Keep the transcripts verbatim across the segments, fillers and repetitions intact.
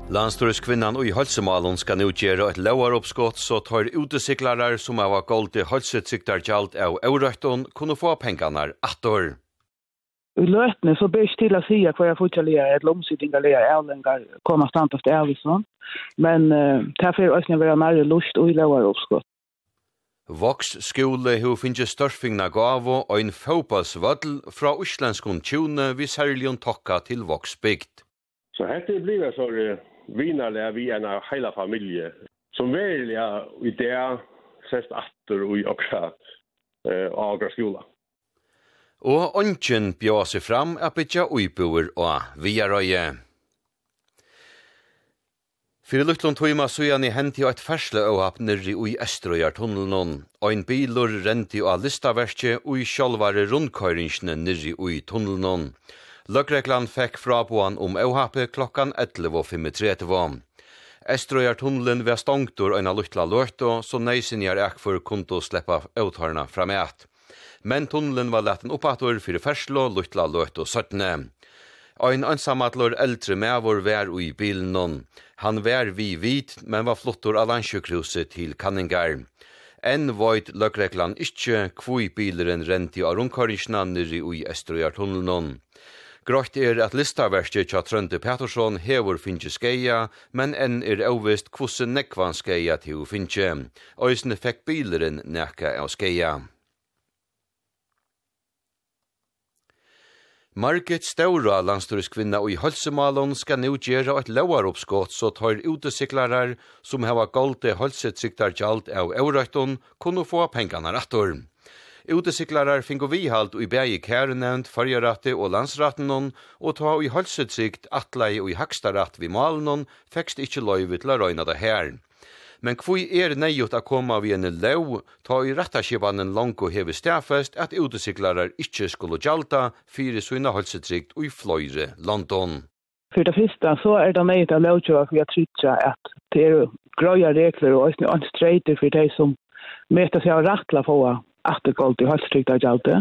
Landstyrskvinnan og i Halsemalen skal nu gjøre et lauer oppskott, så tar utesiklere som har gått til halsetsikter gjald av eurøkton kunne få pengene attor. I løtene så ber ikke til å si at hva jeg fortsatt er et lomsitting eller avlengar kommer stand av Elvison, men uh, derfor er det være nærmere lust og i lauer oppskott. Voks skole har finnet størfingna gavo og en fotballsvadl fra Oslandskon tjone vi særlig tokka til Voks bygd. Så dette blir det så vinnerlig vi en hela familie som velger i det sest atter og i okra eh, agra skola. Og ånden bjør seg fram at bytja uiboer og viarøye. For luktlund tøyma søyan i henti og et fersle åhap nirri ui Estrøyartunnelen, og en bilur renti og listaverkje ui sjálvare rundkøyringsne nirri ui tunnelen. Løgreglan fekk fraboan om åhapet klokkan elleve femogtretti. Estrøyartunnelen var stongtor og en luktla lørto, så neisinjar ekfor kunto sleppa åtharna framæt. Men tunnelen var letten oppator fyrir ferslo, luktla lørto søttene. Ein ansamadlor eldre mevor var ui bilen. Han var vi vit, men var flottor av landsjukhuset til Kanningar. Enn void løgreglan ikkje kvui bileren renti av rundkøringsna nirri ui Estrøyartunnelen. Grått er at listaverket tja Trønde Pettersson hevor finnje skeia, men enn er ovist kvosse nekvan skeia til finnje. Øysene fekk bileren nekka av skeia. Margit Staura, landstyrskvinna og i Halsemalen, skal nu gjøre et lauaroppskott så tar utesiklarar som hava golde halsetsiktar gjald av eurøkton kunne få pengene rattor. Utesiklarar fingo vihalt og i bægi kærenevnt, fargeratte og landsratten og ta i halsetsikt atlei og i hakstaratt vi malen fekst ikkje løyve til å røyna det her. Men kvui er neiot a koma vi en leu, ta i rattaskibanen langt og heve stafest at utesiklarar ikkje skulle gjalta fyrir søyna halsetsikt og i fløyre London. For det første så er det neiot a leutjøa for jeg trytja at det er grøya regler og også anstreiter for de som møter seg av rattla få attergold i halsetsikt av gjaldet.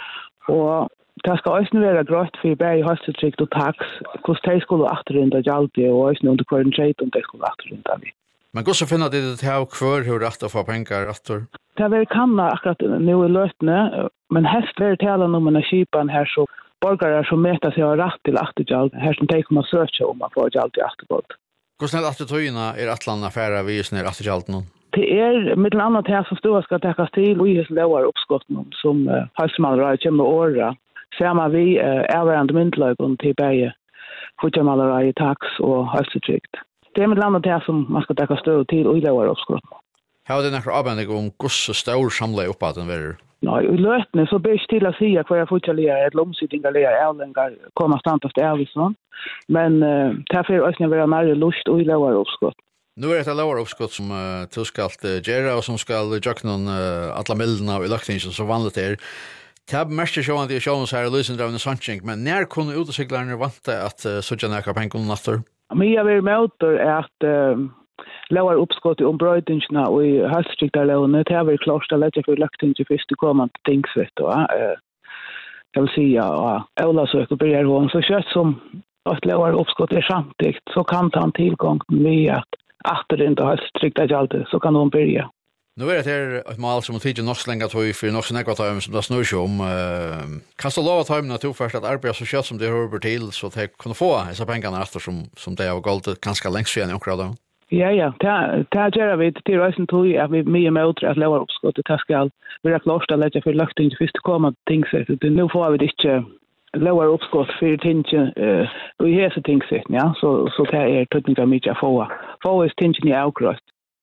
Og det skal også være grøtt for bare halsetsikt og taks, hvordan de skulle atterrynda gjaldet og også under hver en treit om de skulle atterrynda vi. Men går så finna det til å hver hur rett å få penger attor? Det er veldig kanna akkurat nå i løtene, men helst vil tala om en skipan her så borgare som møter seg av rett til attergjald, her som de kommer søke om å få gjald i attergold. Hvordan er attertøyene er atlan affæra vi er attergjald nå? Det er mitt annet her som stod skal tekkes til og i lovar oppskotten som uh, halsmalere kommer åra. Samme vi uh, erværende myndløygon til begge fortjemmalere i taks og halsetrykt. Det er mitt annet her som man skal tekkes til og i lovar oppskotten. Har det nekker avbendig om hvordan stor samlet oppad den verer? Nei, i løtene så ber ikke til å si at hva jeg fortsatt er et lomsitting eller avlengar kommer stand av Elvison, men uh, derfor er det være nærmere lust og i lovar oppskotten. Nu er det et lovar oppskott som uh, du skal uh, gjøre, og som skal gjøre noen uh, alle mildene i løktingen som vanlig er. Det er mest sjående til sjående her i Lysendraven og Sandsing, men når kunne utesiklerne vante at uh, sånn er ikke penger natter? Men jeg vil møte at uh, lovar oppskott i ombrøydingsene og i halsstriktarlåene, det er vel klart å lette for løktingen til første kommende tingsvett. Uh, jeg vil si, ja, uh, Ola søker bryr hun, så kjøtt som at lovar oppskott er samtidig, så kan ta en tilgang med at atter inte har strikt att alltid så kan de börja. Nu är det här ett mål som tidigt nog slänga tog för nog så nekva time som det snurrar sig om. Kan så lova time när tog först att arbeta så kött som det hör till så att det kunde få dessa pengarna efter som som det har gått ganska länge sedan och då. Ja ja, det det gör vi till resten tog att vi med emot att lova uppskott det ska vi har klart att lägga för löften till första komma tingsrätt. Det nu får vi det inte lower uppskott för tinge eh och här så tingsrätt ja så så det är tekniska mycket få få är tinge i avgrott.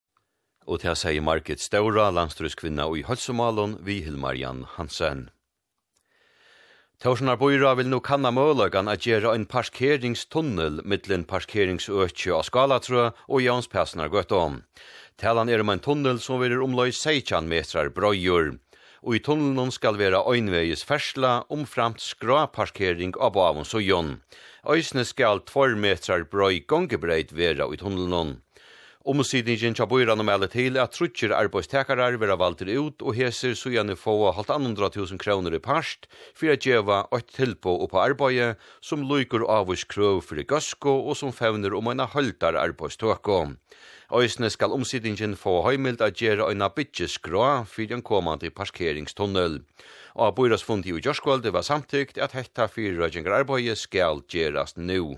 Og til å si Margit Staura, landstyrskvinna og i Halsemalen, vi Hilmarjan Hansen. Torsnar Boira vil nå kanna måløgan at gjøre en parkeringstunnel mittlen parkeringsøkje av Skalatrø og Janspæsnar Gøttom. Talan er om en tunnel som vil omløy seksten metrar brøyur. Og i tunnelen skal være øynveis fersla omframt skraparkering av Bavons og Jon. Øysene skal två metrar brøy gongebreit være i tunnelen. Omsidningen tja bøyran om alle til at trutjer arbeidstekarar vera valgter ut og heser så gjerne få halvt andre tusen kroner i parst for å gjeva et tilpå på arbeidet som lyker avvis krøv for i gasko og som fevner om en halvtar arbeidstøkko. Øysene skal omsidningen få høymild at gjøre en bytjeskrå for en kommande parkeringstunnel. Og bøyrasfundi i Gjørskvalde var samtykt at hetta fyrir arbeidet skal gjerast nu.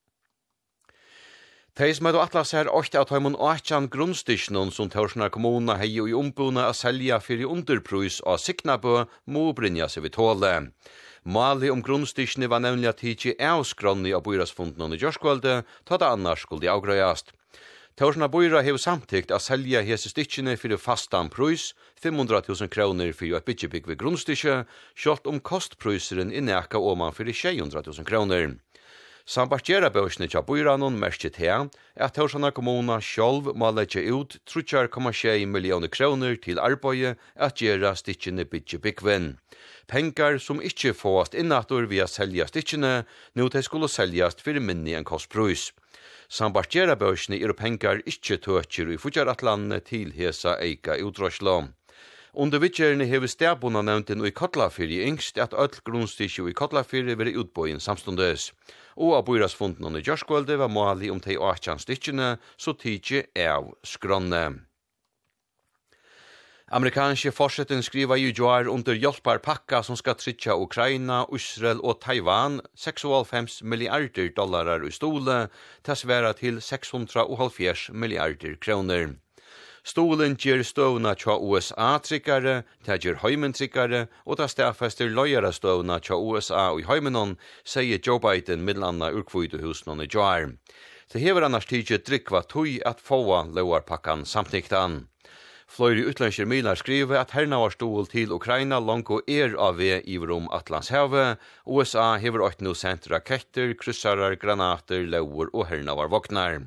Teis med å atlas her åtte at heimun åtjan grunnstisjonen som Torsnar kommuna hei og i ombuna a selja fyrir underprus av Signabø må brinja seg vid tåle. Mali om grunnstisjonen var nemlig at tidsi avskronni av bøyrasfunden i Gjørskvalde, ta det annars skulle avgrøyast. Torsnar bøyra hev samtykt a selja hese stikkjene fyrir fastan prus, fem hundre tusen kroner fyrir et bytjebygg ved grunnstisje, kjolt om kostpruseren inneka oman fyrir sju hundre tusen kroner. Sambartjera bøsne tja bøyranon merket her, at Torsnar kommuna sjálv må leggja ut tre komma sju millioner kroner til arbeidet at gjera stikkjene bytjebyggven. Pengar som ikkje fåast innatur via selja stikkjene, nu de skulle seljast fyrir minni enn kostprus. Sambartjera bøsne er pengar ikkje tøtjer i futjaratlanne til hesa eika utrøsla. Under vittgjerne hever stedbona nevnten i Kotlafyri yngst at öll grunnstisjo i Kotlafyri veri utbøyen samstundes. Og av bøyrasfunden i Gjørskvalde var mali om tei åtjan stikkjene, så tidsi av skronne. Amerikanske forsetten skriva i joar under hjelpar pakka som skal trytja Ukraina, Israel og Taiwan seksoghalvfems milliarder dollarar i stole, til sværa til seks hundre og halvfjerds milliarder kroner. Stolen gjer støvna tja U S A tryggare, ta gjer heimen tryggare, og ta stafester løyara støvna tja U S A og i heimenon, sier Joe Biden middelanna urkvøydehusen i jar. Det hever annars tidje drikva tøy at fåa lauarpakkan samtiktan. Fløyri utlandskjer milar skriver at herna var stol til Ukraina langt er av ved iverom Atlantshavet. U S A hever åkt no sendt raketter, kryssarar, granater, lauer og herna var voknar.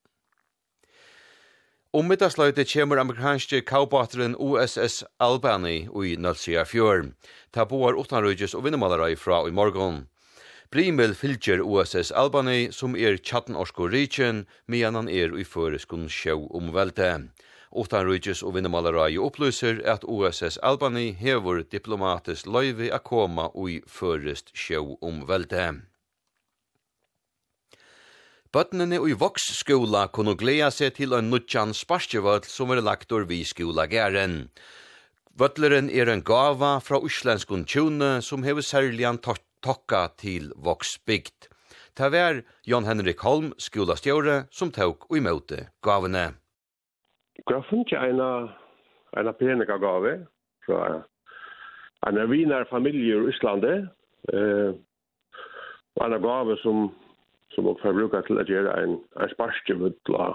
Om middagsløyte kommer amerikanske kaubåteren U S S Albany i Nølsia fjør. Ta boar utanrøyges og vinnemalarai fra i morgon. Brimel fylgjer U S S Albany som er tjattenorsko rikjen, medan han er i føreskun sjau omvelte. Utanrøyges og vinnemalarai opplyser at U S S Albany hever diplomatisk løyve a koma i førest sjau omvelte. Bøtnene i Voksskola kunne gleda seg til en nutjan sparskjevøtl som er lagt over vid skolagæren. Vøtleren er en gava fra uslenskun tjune som hever særligan tokka til Voksbygd. Det var Jan Henrik Holm, skolastjåre, som tok og imøte gavene. Jeg har funnet en, en penega gave fra en viner familie i Íslande. Eh, og en gave som som også har brukt til å gjøre en, en sparskjevøtl av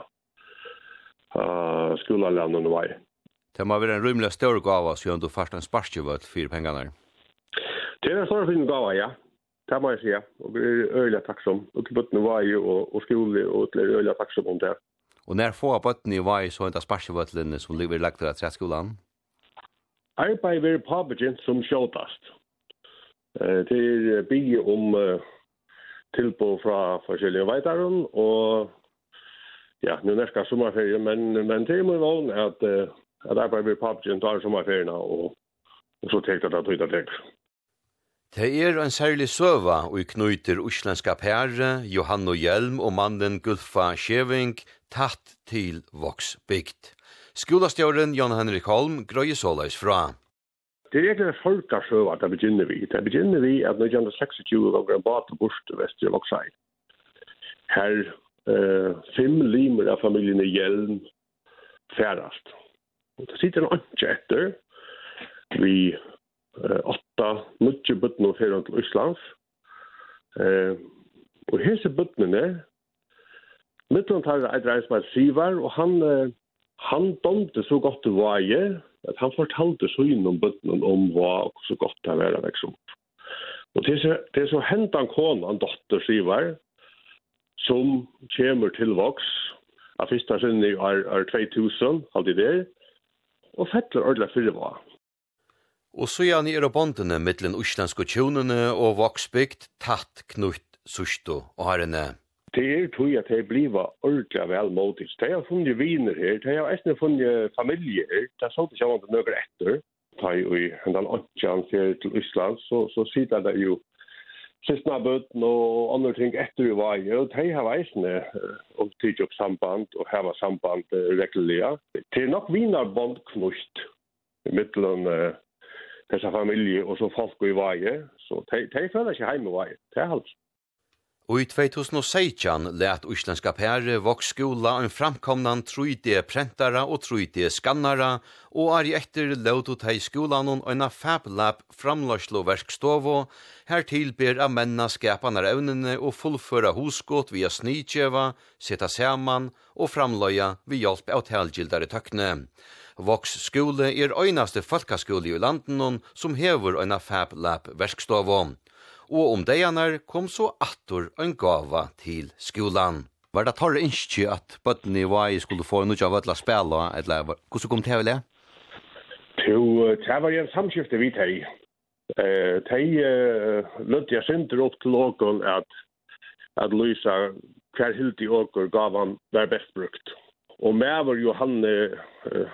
uh, skolelandet og vei. Det må være en rymlig større gave, siden du først en sparskjevøtl for pengene. Det er en større fin gave, ja. Det må jeg si, og vi er øyelig takksom. Og til bøttene vei og, og skole, og til øyelig takksom om det. Og når få av bøttene i vei, så er det sparskjevøtlene som ligger lagt til at skolen? Arbeid vil påbegynt som skjøtast. Uh, det er bygge om uh, tilpå fra forskjellige veitaren, og ja, nu nærska sommerferie, men, men det er mye vann at, at arbeid blir pappjen tar sommerferiene, og, og så tekter det tøyta tek. Det er en særlig søva og knyter uslenska pære, Johanno Hjelm og mannen Gulfa Skjeving, tatt til Voksbygd. Skolastjåren Jan Henrik Holm grøyer såleis fra. Det er egentlig folka sjøv at det begynner vi. Det begynner vi at nitton seksogtjúgu var en bad til bort til Vestre Voksheim. Her eh, fem limer av familien i Hjelm færast. Og det sitter en anke etter. Vi eh, åtta, nutje bøttene og ferien til Østlands. Eh, og hese bøttene, midtland tar et reis med Sivar, og han, eh, han domte så godt til veie, at han fortalte så innom bøttene om hva så godt det var vekst opp. Og det er så, det er så hentan kona, en dotter Sivar, som kommer til Voks, av første sinne er, er två tusen, alltid der, og fettler ordentlig fyrre hva. Og så er nere bondene mittlen uslenske tjonene og Voksbygd tatt knutt susto og herrene. det er tog at det blir ordentlig vel motigt. Det har funnet viner her, det har også funnet familie her, det har sånt ikke annet nøkker etter. Da er jo i en del annet her til Island, så, så sitter det jo sistnabøten og andre ting etter i veien, og de har veisene om tid opp samband og heva samband regulert. Det er nok vinerbånd knust i midtelen uh, disse familie og så folk i veien, så de, de føler ikke hjemme i veien, det er alt. Og i tjugo sexton lät isländska pære Voksskola en framkomnan tre D-prentara og tre D-skannara, og er i etter lautot hei skolan og en Fab Lab framløsloverkstovo, hertil ber av menna skapanar evnene og fullføra hosgått via snidkjeva, seta saman og framløya ved hjelp av talgildare tøkne. Voksskole er øynaste folkaskole i landen som hever en Fab Lab verkstovo. Og om dejanar kom så attor en gava til skolan. Var det torre innskje at bøtten i vai skulle få noe av ødla spela, eller hvordan kom det til det? Det var en samskifte vidt hei. De lødde jeg synder opp til åken at, at lysa hver hilt i åker gavan var best brukt. Og med var jo han uh,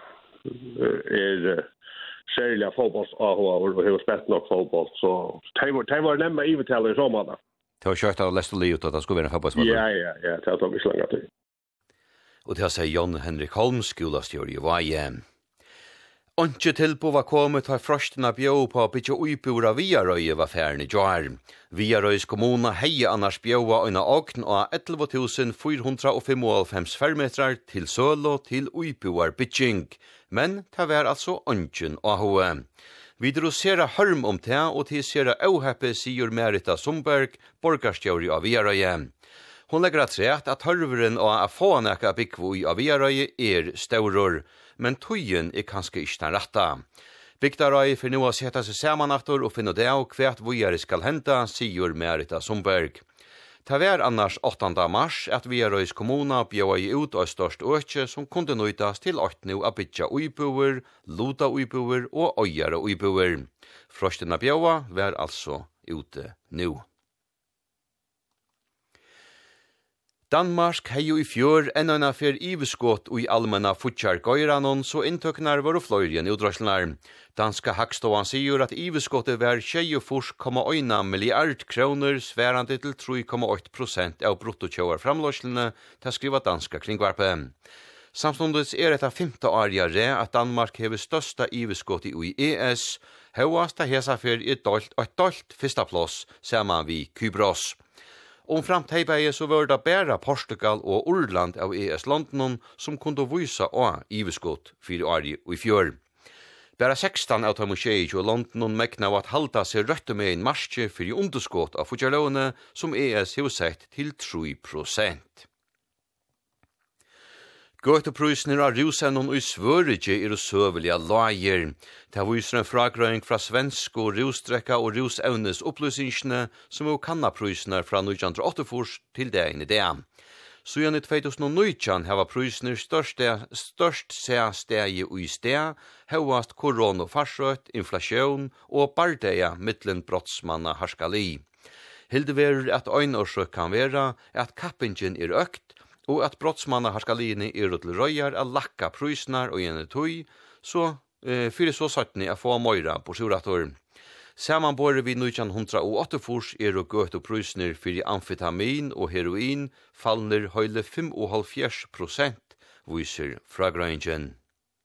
er særlig fotbollsavhåver og har spilt nok fotboll, så de var, de var nemlig ivetallet i sommerna. Det var kjørt av Lest og Liot at det skulle være en fotbollsmål? Ja, ja, ja, det har tagit slangat til. Og det har seg Jon Henrik Holm, skolastjør i Vaje. Ontje tilbo var kommet har frostena bjå på bytja uibura Viarøye var færen i Joar. Viarøys kommuna heie annars bjåa øyna ogn og elleve tusen fire hundre og fem fermetrar til sølo til uibuar bytjing. Men det var altså ønsken av henne. Vi drosera hørm om det, og til sera auheppe sier Merita Sundberg, borgarstjøri av Viarøye. Hon legger at rett at hørveren av a få nekka byggvo i av Viarøye er staurur, men tøyen er kanskje ikke den retta. Bygdarøy for nå å sette seg saman aftur og finne det av hvert vujare skal henta, sier Merita Sundberg. Det var annars åttande mars at Viarøys kommuna bjøa i ut av størst økje som kunne nøytas til åttende av bytja uibuer, luta uibuer og øyare uibuer. Frostena bjøa var altså ute nå. Danmark hei jo i fjør enn en affær iveskått og i allmenna futsjargøyranon, så inntøknar var og fløyrien utrøslenar. Danska Hagstovan sier at iveskåttet var tjuefors komma en milliard kroner, sværande til tre komma åtte prosent av bruttokjøver framløslene, til skriva danska kringvarpe. Samstundes er etta femte årjare at Danmark hever størsta iveskått i E S, høyast av hesafer er dolt og dolt fyrsta plass, saman vi Kybros. Om framteibeie så var det bare Portugal og Urland av E S-London som kunne vise av iveskott fire år i fjør. Bare sekstan av Tamusjei og London mekna av at halda seg røtte med en marsje for i underskott av futjarlåne som E S har sett til tre prosent. Gøteprusen av rusenon og Svørige er søvelige lager. Det viser en fragrøying fra svensk og rusdrekka og rusevnes opplysningene som er kannaprusener fra nitton åttiofyra til det ene det. Så igjen i tjugo nitton hava prusener størst se stegi og i steg, høyast koronafarsrøtt, inflasjon og bardeia mittlen brottsmanna harskali. Hildever at øynårsøk kan være at kappingen er økt, og at brottsmanna harskalini er til røyar a lakka prusnar og gjerne tøy, så eh, fyrir så sattni a få møyra på surator. Samanbore vi nitton åttiofyra er og gøt og prusner fyrir amfetamin og heroin fallner høyle femoghalvfjerds prosent, viser fragrøyngen.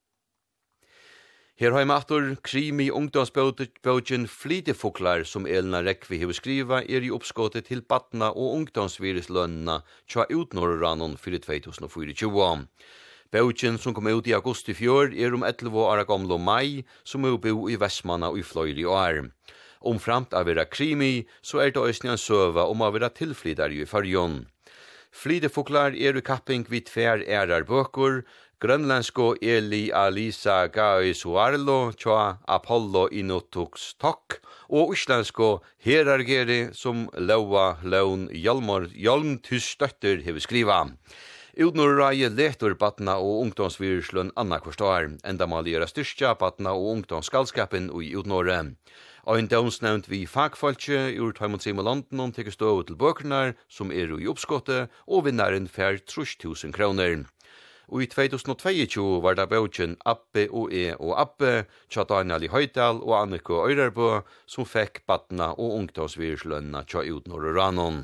Her har jeg matur krimi ungdomsbøtjen Flidefoklar som Elna Rekvi har skriva er i oppskottet til Batna og ungdomsviruslønnene tja utnorranon fyrir tjugo tjuefire. Bøtjen som kom ut i august i fjør er om elleve år gamle mai som er bo i Vestmanna og i fløyri år. Omframt av vera krimi så er det også en søva om av vera tilflidar i farjon. Flidefoklar er i kapping vid tver ærar bøkur, grønlandsko Eli Alisa Gai Suarlo, tja Apollo Inotux Tok, og islandsko Herargeri som Laua Laun Hjalmar Hjalmtysstøtter hever skriva. Utnorraie letur Batna og ungdomsviruslønn anna kvarstår, enda mal gjøre styrstja Batna og ungdomsskallskapen i utnorre. Ein dømsnevnt vi fagfolkje ur Tøymonsheim og London teker stå til bøkerna som er i oppskottet, og vinnaren fær tre tusen kroner. Og i tjugohundratjuetvå var det bøkjen Abbe og E og Abbe, tja Daniel i Høydal og Anniko Øyrarbø, som fikk badna og ungdomsvirslønna tja utnår Ranon.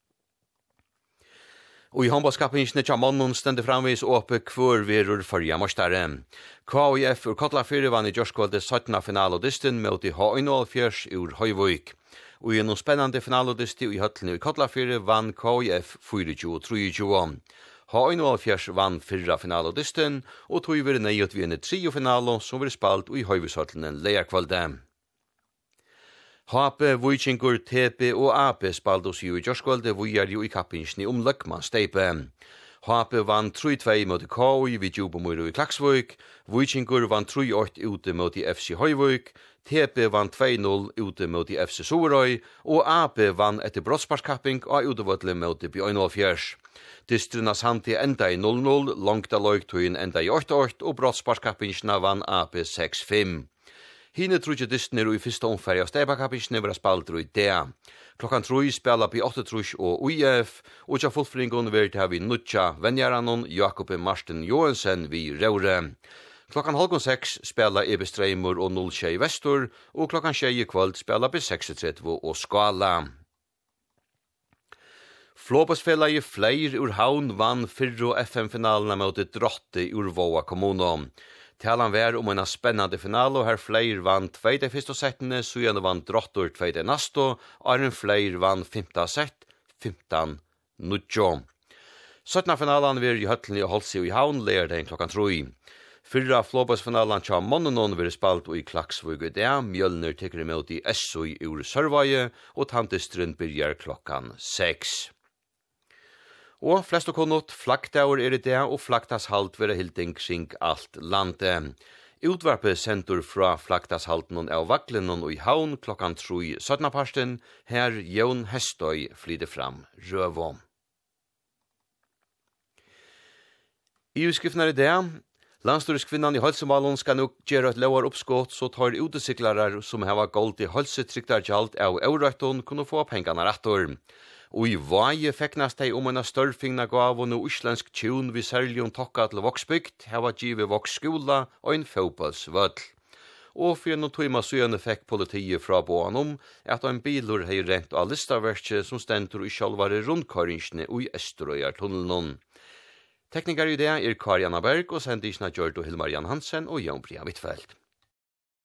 Og i håndballskapingen tja mannen stendte framvis åpe kvør verur forrige mostare. K I F ur Kotlafyrir vann i Gjørskvalde syttende finalodisten mot i H fjørs ur Høyvøyk. Og i noen spennende finalodisti i høttene i Kotlafyrir vann K I F tjuefire tjuetre. H fjørs vann fyrra finalodisten, og tog vi nøyot vi en trio finalo som var spalt i Høyvøyshøttene leierkvalde. H P, Vujkingur, T P og A P spalt oss jo i Gjørskvalde, vi er jo i kappingsni om Løkmansteipe. H P vann tre två mot K I vid Jobomuro i Klaksvøyk, Vujkingur vann tre åtte ute mot i F C Høyvøyk, T P vann två noll ute mot i F C Sorøy, og A P vann etter brottsparskapping og utevattle mot i fjørs. Distruna samtidig enda i noll noll, langt av løgtøyen enda i åtte åtte, og brottsparskappingsna vann A P seks fem. Hine trutje distner og i fyrsta omfæri av Steipakapisne var spalt i D. Klokkan tru spela på åtte trus og U I F, og tja fullfringon vært her vi nutja Venjaranon, Jakob Marsten Johansen vi Raure. Klokkan halvgån seks spela Ebe Streimur og null tjei Vestur, og klokkan tjei i kvöld spela B trettiosex og Skala. Flåbåsfellet i Fleir ur Havn vann fyrro F M-finalene mot et drotte ur Våa kommune. Talan var om en spennende finale, og her Fleir vann tveide første settene, så gjerne vann drottor tveide nasto, og en Fleir vann femta sett, femtan nutjo. syttende finalen var i høttene i Holsi og i Havn, leir den klokkan troi. Fyrra flåbåsfinalen tja Monnonon var spalt i Klaksvøy og det, Mjølner tekker imot i Essøy ur Sørvaje, og Tantestren byrjar klokkan seks. Og flest og konnot, flaggdaur er det, og flaggdagshalt vera hilding kring alt landet. Utvarpet sendur fra flaggdagshalten av Vaklenon og i Havn klokkan troi syttende-parsten, her Jon Hestøy flyder fram Røvå. I utskriften er det, Landstyrskvinnan i Halsemalen skal nok gjøre et lauar oppskott, så tar utesiklarar som hava gold i halsetryktarkjalt av Eurøyton kunne få pengene rettor. Og i vaje feknast dei om en størfingna gavon og uslensk tjun vi særlig om tokka til Voksbygd, hava givet Voksskola og en fotballsvødl. Og for noen tøyma søgjene fekk politiet fra båan om at en bilur hei rent av listaverkje som stendur i sjálvare rundkaringsne og i Østerøyartunnelen. Teknikar i det er Karianna Berg og sendisna Gjørdo Hilmar Jan Hansen og Jan Bria Wittfeldt.